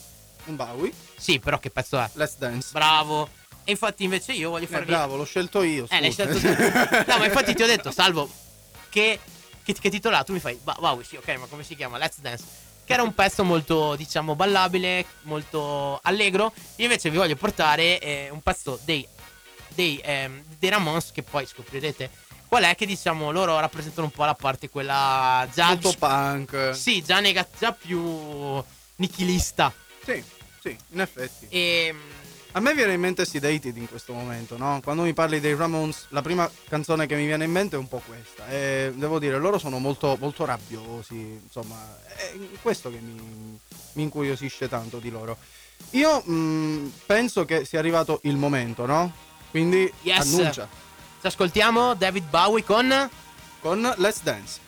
Un Bowie. Sì, però che pezzo è? Let's Dance. Bravo. E infatti invece io voglio Eh, farvi... bravo, l'ho scelto io. Eh, l'hai scusa. scelto tu. No, ma infatti ti ho detto, Salvo, che, che, che titolo ha? Tu mi fai, Ba- Bowie, sì, ok, ma come si chiama? Let's Dance. Che era un pezzo molto, diciamo, ballabile, molto allegro. Io invece vi voglio portare eh, un pezzo dei, dei, ehm, dei Ramones, che poi scoprirete qual è, che diciamo loro rappresentano un po' la parte quella già... Molto punk. Sì, già, nega- già più nichilista. Sì, sì, in effetti. E... A me viene in mente Sedated in questo momento, no? Quando mi parli dei Ramones, la prima canzone che mi viene in mente è un po' questa. E devo dire, loro sono molto, molto rabbiosi, insomma, è questo che mi, mi incuriosisce tanto di loro. Io mh, penso che sia arrivato il momento, no? Quindi Yes. annuncia Ci ascoltiamo David Bowie con... con Let's Dance.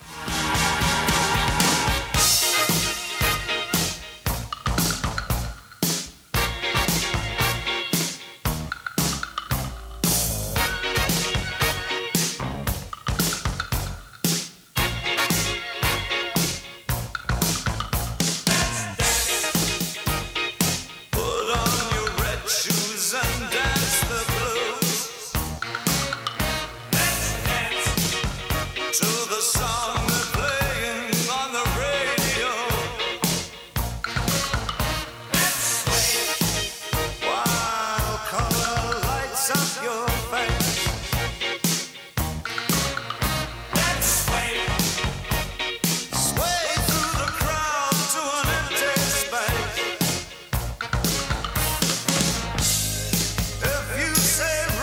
To the song say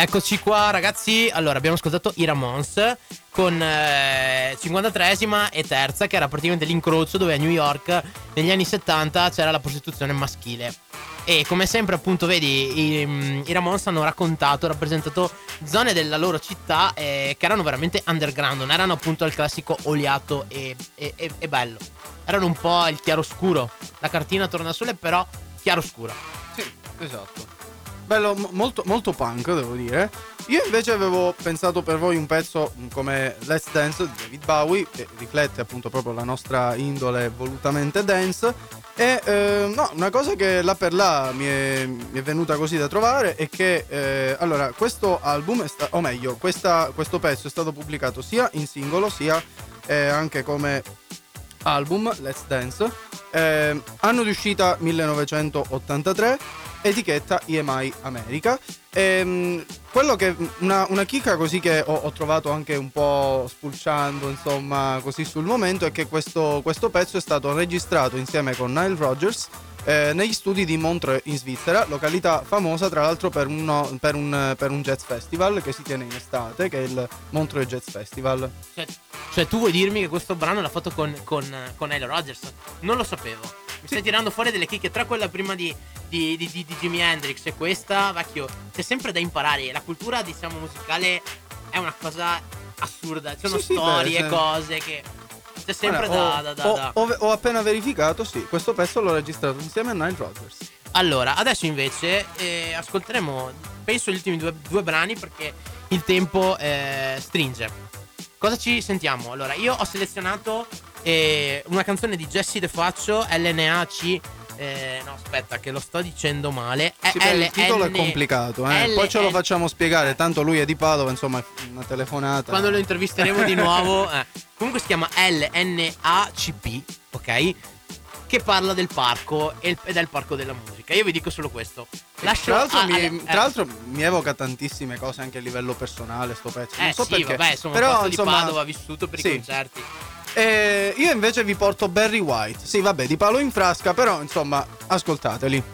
Eccoci qua ragazzi, allora abbiamo ascoltato i Ramones con eh, cinquantatreesima e terza, che era praticamente l'incrocio dove a New York negli anni settanta c'era la prostituzione maschile. E come sempre appunto vedi i, i Ramones hanno raccontato, rappresentato zone della loro città eh, che erano veramente underground, non erano appunto il classico oliato e, e, e, e bello, erano un po' il chiaroscuro, la cartina torna al sole però chiaroscura. Sì, esatto. Bello, mo- molto, molto punk, devo dire. Io invece avevo pensato per voi un pezzo come Let's Dance di David Bowie, che riflette appunto proprio la nostra indole volutamente dance. E eh, no, una cosa che là per là mi è, mi è venuta così da trovare è che eh, allora questo album, è sta- o meglio, questa, questo pezzo è stato pubblicato sia in singolo sia eh, anche come album, Let's Dance, eh, anno di uscita millenovecentottantatré, etichetta E M I America. E, quello che una, una chicca così che ho, ho trovato anche un po' spulciando insomma così sul momento è che questo, questo pezzo è stato registrato insieme con Nile Rodgers eh, negli studi di Montreux in Svizzera, località famosa tra l'altro per, uno, per, un, per un jazz festival che si tiene in estate, che è il Montreux Jazz Festival. Cioè, cioè tu vuoi dirmi che questo brano l'ha fatto con, con, con Nile Rodgers? Non lo sapevo. Mi stai tirando fuori delle chicche, tra quella prima di, di, di, di, di Jimi Hendrix e questa, vecchio, c'è sempre da imparare. La cultura, diciamo, musicale è una cosa assurda. Ci sono Sì, sì, storie, beh, se- cose che c'è sempre Guarda, da, ho, da, da, ho- da. ho- ho appena verificato, sì, questo pezzo l'ho registrato insieme a Nile Rodgers. Allora, adesso invece eh, ascolteremo, penso, gli ultimi due, due brani perché il tempo eh, stringe. Cosa ci sentiamo? Allora, io ho selezionato eh, una canzone di Jesse De Faccio, L N A C. Eh, no, aspetta, che lo sto dicendo male. Sì, beh, L- il titolo N- è complicato, eh. L- Poi ce lo N- facciamo spiegare, tanto lui è di Padova, insomma, è una telefonata. Quando lo intervisteremo di nuovo. eh. Comunque si chiama L N A C P, ok? Che parla del parco e il- ed è il parco della musica. Io vi dico solo questo. Lascio Tra l'altro, a- mi, alle- tra l'altro mi evoca tantissime cose anche a livello personale sto pezzo. Non Eh so sì, perché. vabbè, sono Però, un posto insomma, di Padova, ha vissuto per sì. i concerti. Eh, io invece vi porto Barry White. Sì, vabbè, di palo in frasca, però insomma, ascoltateli.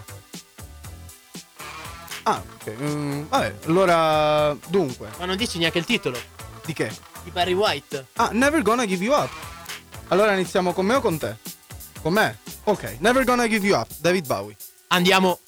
Ah, ok. mm, vabbè, allora, dunque, Ma non dici neanche il titolo di che? di Barry White. Ah, Never Gonna Give You Up. Allora iniziamo con me o con te? Con me? Ok, Never Gonna Give You Up, David Bowie. Andiamo.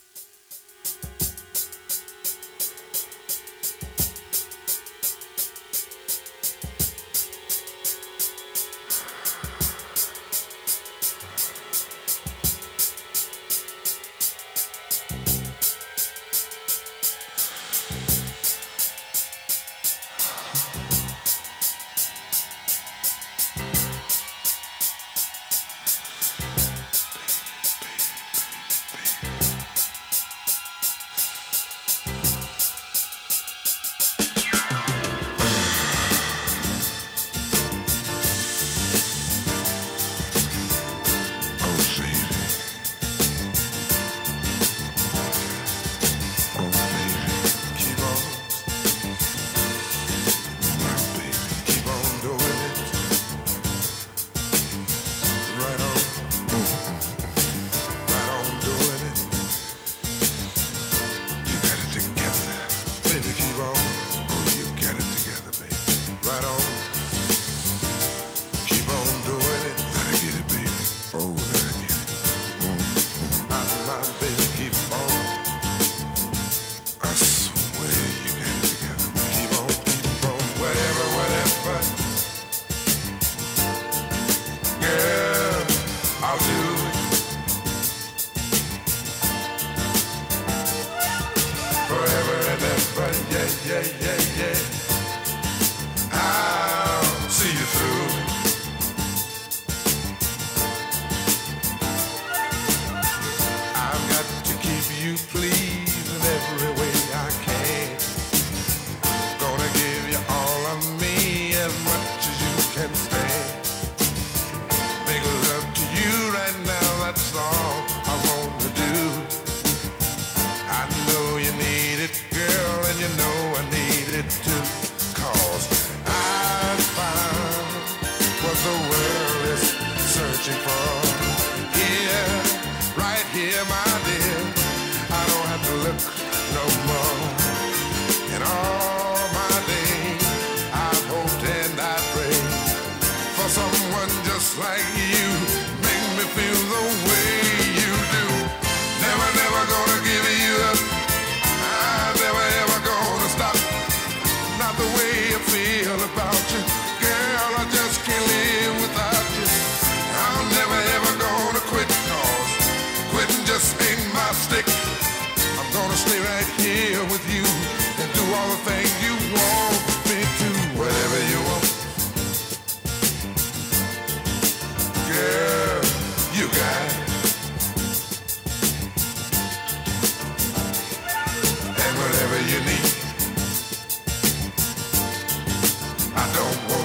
I know you need it, girl, and you know I need it.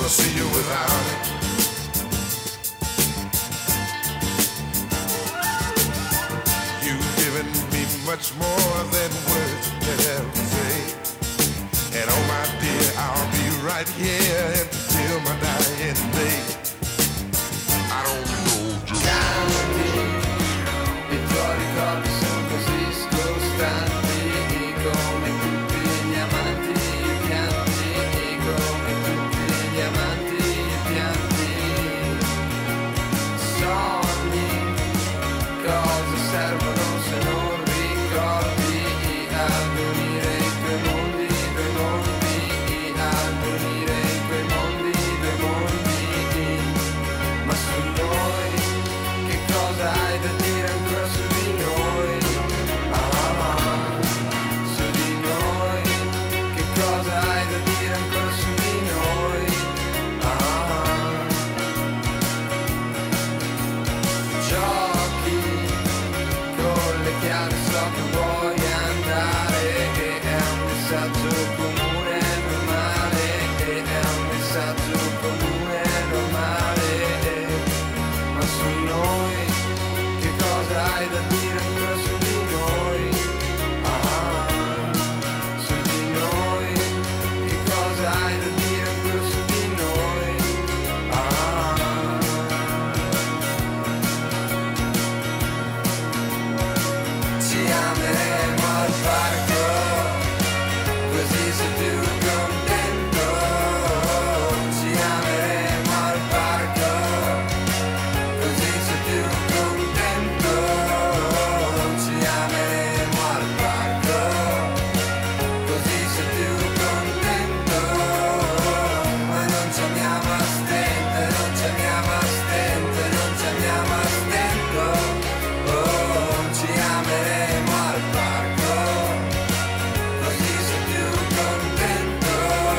wanna see you without it. You've given me much more than words can ever say. And oh my dear, I'll be right here until my dying day. I don't know just I tuoi ricordi sono così scostanti, come tutti gli amanti pianti, come tutti gli amanti pianti. Sogni, cosa servono se non ricordi ad unire i tuoi mondi, due mondi, ad unire i tuoi mondi, due mondi. Ma su noi, che cosa hai da dire ancora su di noi? Ah, su di noi, che cosa hai da dire ancora su di noi? Ah, giochi con le chiavi, so che vuoi andare, e è un messaggio comune normale, e è un messaggio comune normale. Ma su noi, che cosa hai da dire ancora su di noi? Ah, su di noi, che cosa hai da dire ancora su di noi? Ah, ci ameremo al parco, così sei più contento. Ci ameremo al parco, così sei più contento. Ci ameremo al parco, così sei più contento. Ma non ci amiamo a stento, non ci amiamo a stento, non ci amiamo a stento. Oh, ci ameremo al parco, così sei più contento.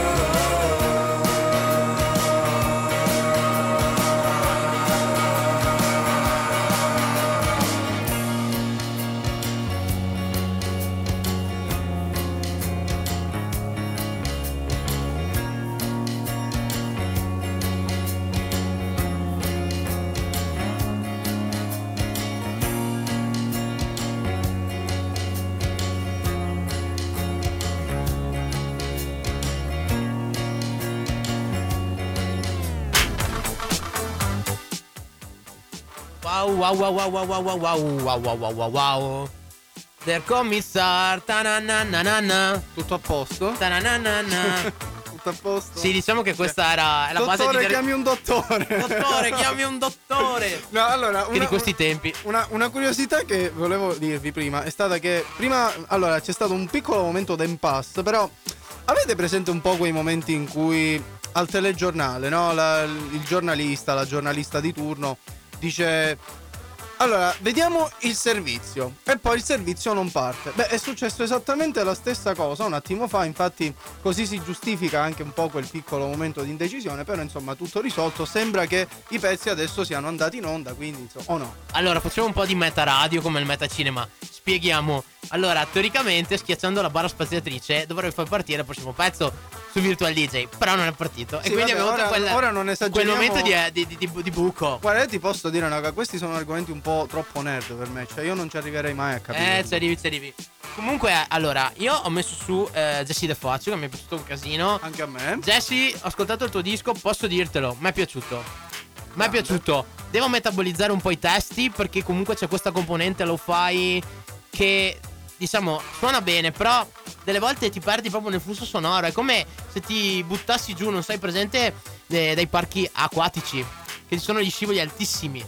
Wow, wow, wow, wow, wow, wow, wow, wow, wow, wow, wow, wow, wow. Der Kommissar, tananana, Tutto a posto? tananana. Tutto a posto? Sì, diciamo che questa era la base Dottore, di... chiami un dottore. Dottore, chiami un dottore. No, allora, Che una, di questi tempi. Una, una curiosità che volevo dirvi prima è stata che prima, allora, c'è stato un piccolo momento d'impasse, però avete presente un po' quei momenti in cui al telegiornale, no? La- il giornalista, la giornalista di turno dice: allora, vediamo il servizio, e poi il servizio non parte. Beh, è successo esattamente la stessa cosa un attimo fa, infatti così si giustifica anche un po' quel piccolo momento di indecisione, però insomma tutto risolto, sembra che i pezzi adesso siano andati in onda, quindi insomma, o no? Allora, facciamo un po' di meta radio come il meta cinema. Spieghiamo. Allora, teoricamente, schiacciando la barra spaziatrice, dovrebbe far partire il prossimo pezzo su Virtual D J, però non è partito. Sì, e quindi vabbè, abbiamo avuto ora- quel, ora non quel esageriamo. momento di, di, di, di, di buco. Guarda, io ti posso dire una cosa, questi sono argomenti un po' troppo nerd per me, cioè io non ci arriverei mai a capire. Eh, ci arrivi, ci arrivi. Comunque, allora, io ho messo su eh, Jesse De Faccio, che mi è piaciuto un casino. Anche a me. Jesse, ho ascoltato il tuo disco, posso dirtelo, mi è piaciuto. Mi è Grande. piaciuto. Devo metabolizzare un po' i testi, perché comunque c'è questa componente lo-fi che, diciamo, suona bene, però delle volte ti perdi proprio nel flusso sonoro. È come se ti buttassi giù, non sai, presente, de- dai parchi acquatici, che ci sono gli scivoli altissimi.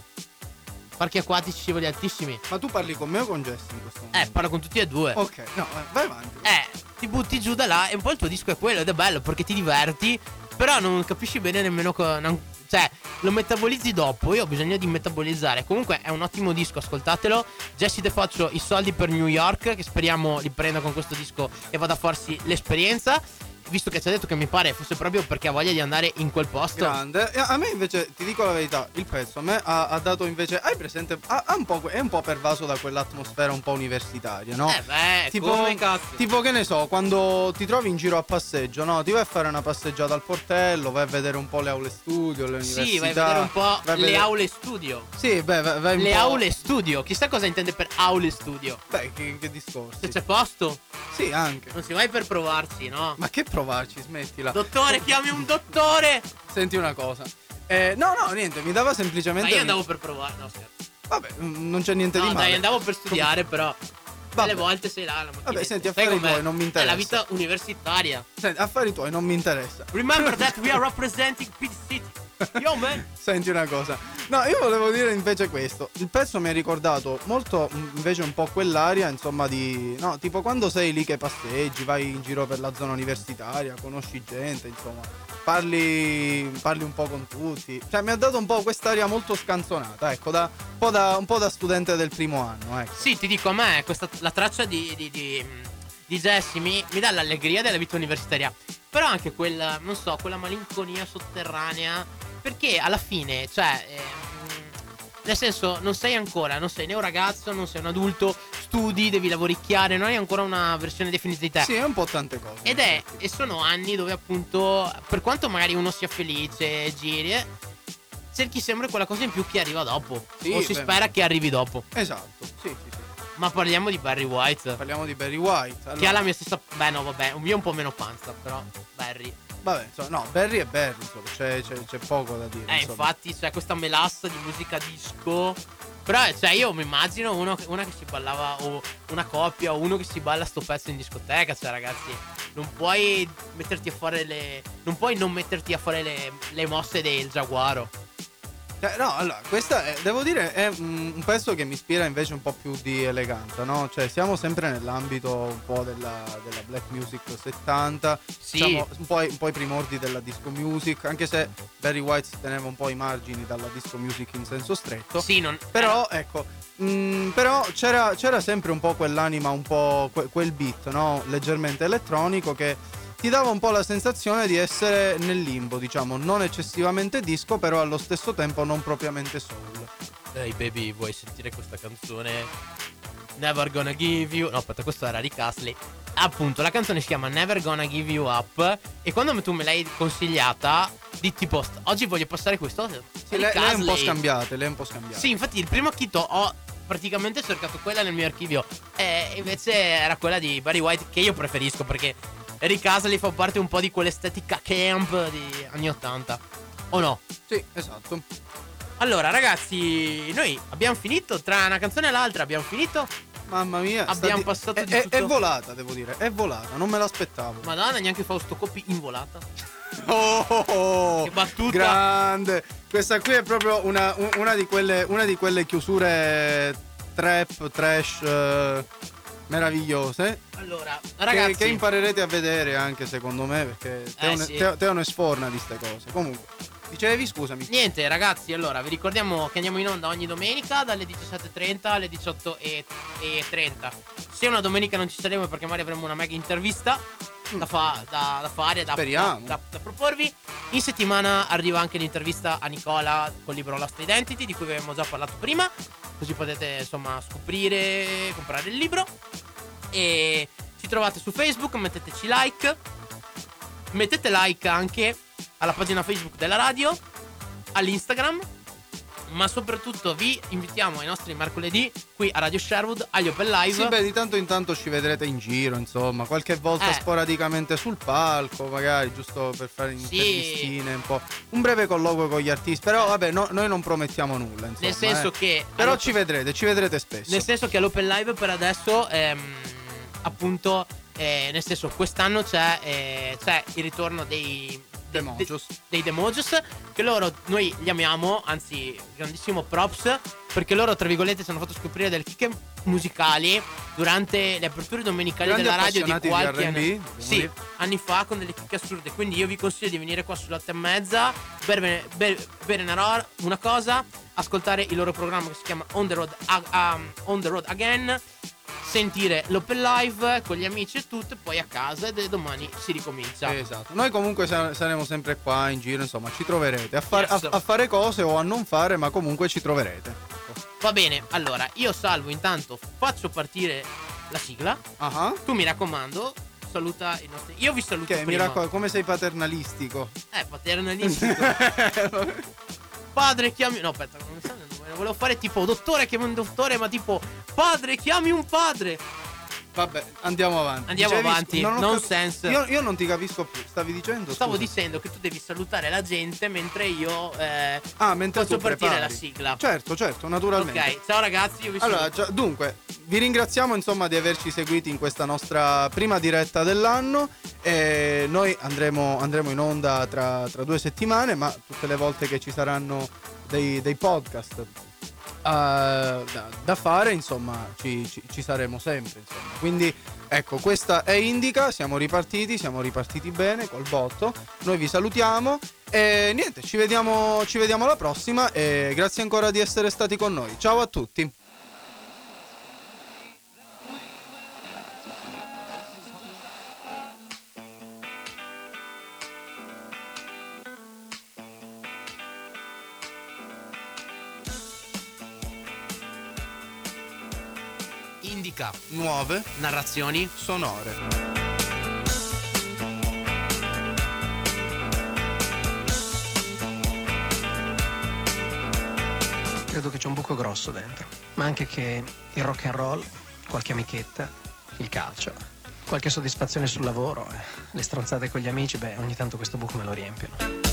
Parchi acquatici, scivoli altissimi. Ma tu parli con me o con Jesse in questo momento? Eh, parlo con tutti e due. Ok, no, eh, vai avanti. Eh, ti butti giù da là e un po' il tuo disco è quello ed è bello perché ti diverti, però non capisci bene nemmeno co- non- cioè, lo metabolizzi dopo. Io ho bisogno di metabolizzare. Comunque è un ottimo disco, ascoltatelo. Jesse De Faccio, I soldi per New York, che speriamo li prenda con questo disco e vada a farsi l'esperienza. visto che ci ha detto che mi pare fosse proprio perché ha voglia di andare in quel posto. Grande. E a me invece, ti dico la verità, il pezzo a me ha, ha dato invece, hai presente, ha, ha un po', è un po' pervaso da quell'atmosfera un po' universitaria, no? Eh beh, tipo, come cazzo. tipo che ne so, quando ti trovi in giro a passeggio, no? Ti vai a fare una passeggiata al portello, vai a vedere un po' le aule studio, le università. Sì, vai a vedere un po' vai a le vedere- aule studio. Sì, beh, vai, vai un Le po'- aule studio. Chissà cosa intende per aule studio. Beh, che, che discorsi. Se c'è posto, Sì, anche. non si vai per provarci, no? Ma che provarci, smettila. Dottore, chiami un dottore. Senti una cosa. Eh, no, no, niente, mi dava Ma semplicemente. io andavo per provare. No, scherzo. Vabbè, mm, non c'è niente No, di male. dai, andavo per studiare, però. Vabbè. Alle volte sei là la mattina. Vabbè, senti, Sai affari com'è? tuoi, non mi È interessa. la vita universitaria. Senti, affari tuoi, non mi interessa. Remember that we are representing P D City. Yo, man. Senti una cosa. No, io volevo dire invece questo. Il pezzo mi ha ricordato molto mm, invece un po' quell'aria, insomma, di. No, tipo quando sei lì che passeggi, vai in giro per la zona universitaria, conosci gente, insomma. Parli. Parli un po' con tutti. Cioè, mi ha dato un po' quest'aria molto scanzonata, ecco, da. Un po' da, un po' da studente del primo anno, ecco. Sì, ti dico, a me questa, la traccia di, di, di, di Jesse mi, mi dà l'allegria della vita universitaria. Però anche quella, non so, quella malinconia sotterranea. Perché alla fine, cioè, ehm, nel senso, non sei ancora, non sei né un ragazzo, non sei un adulto, studi, devi lavoricchiare, non hai ancora una versione definitiva di te. Sì, è un po' tante cose. Ed è, e sono anni dove appunto, per quanto magari uno sia felice, giri, eh, cerchi sempre quella cosa in più che arriva dopo. Sì, o si beh, spera che arrivi dopo. Esatto, sì, sì, sì. Ma parliamo di Barry White. Parliamo di Barry White. Allora, Che ha la mia stessa. Beh, no, vabbè, io un po' meno panza, però. Barry. Vabbè, insomma, no, Barry è Barry, insomma, c'è, c'è, c'è poco da dire. Eh, insomma. infatti, c'è questa melassa di musica disco. Però, cioè, io mi immagino uno, una che si ballava, o una coppia, o uno che si balla sto pezzo in discoteca. Cioè, ragazzi, non puoi metterti a fare le. Non puoi non metterti a fare le, le mosse del giaguaro. Cioè, no, allora, questa è, devo dire, è un, un pezzo che mi ispira invece un po' più di eleganza, no? Cioè, siamo sempre nell'ambito un po' della, della black music settanta, Sì. diciamo, un po', i, un po' i primordi della disco music, anche se Barry White si teneva un po' i margini dalla disco music in senso stretto. Sì, non. Però, ecco, mh, però c'era, c'era sempre un po' quell'anima, un po' que- quel beat, no? Leggermente elettronico che ti dava un po' la sensazione di essere nel limbo, diciamo, non eccessivamente disco, però allo stesso tempo non propriamente soul. Ehi, baby, vuoi sentire questa canzone? Never Gonna Give You. No, aspetta, questo era Rick Astley. Appunto, la canzone si chiama Never Gonna Give You Up. E quando tu me l'hai consigliata, di tipo, st- oggi voglio passare questo. Sì, lei, lei è un po' scambiate, lei è un po' scambiata. Sì, infatti, il primo acchito ho praticamente cercato quella nel mio archivio. E invece era quella di Barry White, che io preferisco perché Rick Astley fa parte un po' di quell'estetica camp di anni ottanta. O no? Sì, esatto. Allora, ragazzi, noi abbiamo finito. Tra una canzone e l'altra abbiamo finito. Mamma mia, sta Abbiamo di- passato è, di è- tutto. è volata, devo dire, è volata, non me l'aspettavo. Madonna, neanche Fausto Coppi in volata. Oh, oh, oh, Che battuta. grande. Questa qui è proprio una, un- una di quelle una di quelle chiusure trap, trash eh, meravigliose. Allora, Che, ragazzi, che imparerete a vedere anche secondo me, perché Teo, Eh, ne- sì. Teo- Teo ne sforna di ste cose. Comunque, dicevi, scusami. niente, ragazzi, allora vi ricordiamo che andiamo in onda ogni domenica dalle diciassette e trenta alle diciotto e trenta. Se una domenica non ci saremo è perché magari avremo una mega intervista da, fa- da- da fare, da, Speriamo. da- da proporvi. In settimana arriva anche l'intervista a Nicola col libro Lost Identity, di cui avevamo già parlato prima, così potete insomma scoprire, comprare il libro. E ci trovate su Facebook, metteteci like, mettete like anche alla pagina Facebook della radio, all'Instagram, ma soprattutto vi invitiamo ai nostri mercoledì qui a Radio Sherwood agli Open Live. Sì, beh, di tanto in tanto ci vedrete in giro, insomma, qualche volta Eh. sporadicamente sul palco, magari giusto per fare intervistine, un po', un breve colloquio con gli artisti, però vabbè, no- noi non promettiamo nulla, insomma. Nel senso eh. che Però all'Open- ci vedrete, ci vedrete spesso. Nel senso che all'Open Live per adesso ehm, appunto eh, nel senso quest'anno c'è, eh, c'è il ritorno dei de- Demojos. de- dei Demojos, che loro noi li amiamo, anzi grandissimo props, perché loro tra virgolette ci hanno fatto scoprire delle chicche musicali durante le aperture domenicali Grandi della radio di appassionati di qualche R and B, anno dobbiamo sì, dire. anni fa, con delle chicche assurde. Quindi io vi consiglio di venire qua sulle otto e mezza, bere, bere, bere una, ro- una cosa, ascoltare il loro programma che si chiama On the Road, A- um, On the Road Again. sentire l'open live con gli amici e tutto, e poi a casa, e domani si ricomincia. Esatto. Noi comunque sa- saremo sempre qua in giro, insomma, ci troverete a, fare- Yes. a, a fare cose o a non fare, ma comunque ci troverete. Va bene, allora io Salvo intanto faccio partire la sigla. Ah, Tu mi raccomando, saluta i nostri. Io vi saluto che mi prima. raccomando, come sei paternalistico. Eh, paternalistico. Padre chiami. No, aspetta, non so, non volevo fare tipo dottore chiami un dottore, ma tipo padre chiami un padre. Vabbè, andiamo avanti. Andiamo Dicevi- avanti, non ho nonsense. Io, io non ti capisco più. Stavi dicendo? Stavo Scusa. dicendo che tu devi salutare la gente mentre io eh, Ah, mentre faccio tu partire prepari. la sigla. Certo, certo, naturalmente. Ok, ciao ragazzi, io vi saluto. Allora, già- dunque, vi ringraziamo insomma di averci seguiti in questa nostra prima diretta dell'anno. E noi andremo, andremo in onda tra, tra due settimane, ma tutte le volte che ci saranno dei, dei podcast uh, da, da fare, insomma, ci, ci- ci saremo sempre. Insomma. Quindi, ecco, questa è Indica. Siamo ripartiti, siamo ripartiti bene col botto. Noi vi salutiamo. E niente, ci vediamo, ci vediamo alla prossima. E grazie ancora di essere stati con noi. Ciao a tutti. Indica Nuove narrazioni sonore. Credo che c'è un buco grosso dentro, ma anche che il rock and roll, qualche amichetta, il calcio, qualche soddisfazione sul lavoro, eh, le stronzate con gli amici, beh, ogni tanto questo buco me lo riempiono.